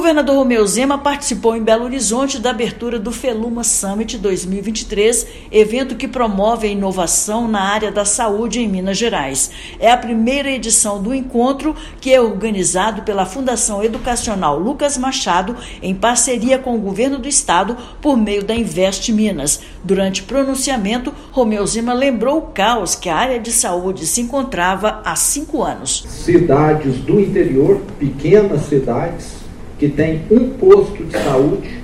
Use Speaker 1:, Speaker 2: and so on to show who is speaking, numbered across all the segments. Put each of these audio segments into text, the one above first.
Speaker 1: governador Romeu Zema participou em Belo Horizonte da abertura do Feluma Summit 2023, evento que promove a inovação na área da saúde em Minas Gerais. É a primeira edição do encontro, que é organizado pela Fundação Educacional Lucas Machado, em parceria com o governo do estado, por meio da Invest Minas. Durante o pronunciamento, Romeu Zema lembrou o caos que a área de saúde se encontrava há 5 anos.
Speaker 2: Cidades do interior, pequenas cidades, que tem um posto de saúde,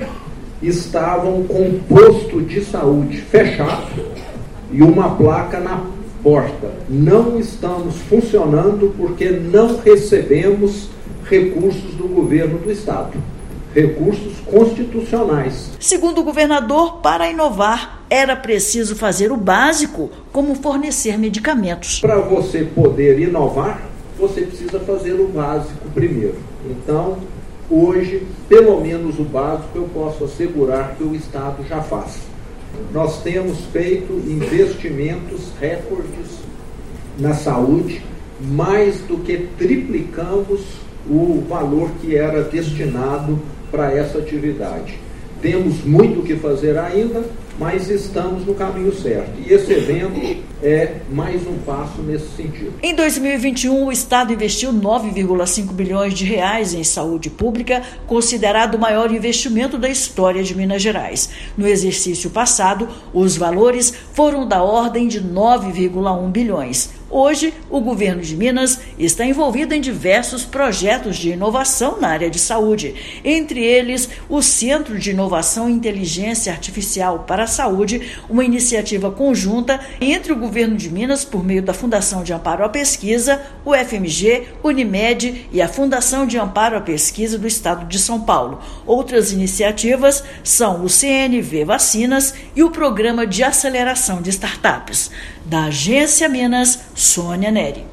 Speaker 2: estavam com um posto de saúde fechado e uma placa na porta. Não estamos funcionando porque não recebemos recursos do governo do estado, recursos constitucionais.
Speaker 1: Segundo o governador, para inovar, era preciso fazer o básico, como fornecer medicamentos.
Speaker 2: Para você poder inovar, você precisa fazer o básico primeiro. Então, hoje, pelo menos o básico, eu posso assegurar que o Estado já faz. Nós temos feito investimentos recordes na saúde, mais do que triplicamos o valor que era destinado para essa atividade. Temos muito o que fazer ainda, mas estamos no caminho certo. E esse evento é mais um passo nesse sentido.
Speaker 1: Em 2021, o Estado investiu 9,5 bilhões de reais em saúde pública, considerado o maior investimento da história de Minas Gerais. No exercício passado, os valores foram da ordem de 9,1 bilhões. Hoje, o governo de Minas está envolvido em diversos projetos de inovação na área de saúde, entre eles o Centro de Inovação e Inteligência Artificial para a Saúde, uma iniciativa conjunta entre o governo de Minas, por meio da Fundação de Amparo à Pesquisa, o FMG, Unimed e a Fundação de Amparo à Pesquisa do Estado de São Paulo. Outras iniciativas são o CNV Vacinas e o Programa de Aceleração de Startups. Da Agência Minas, Sônia Neri.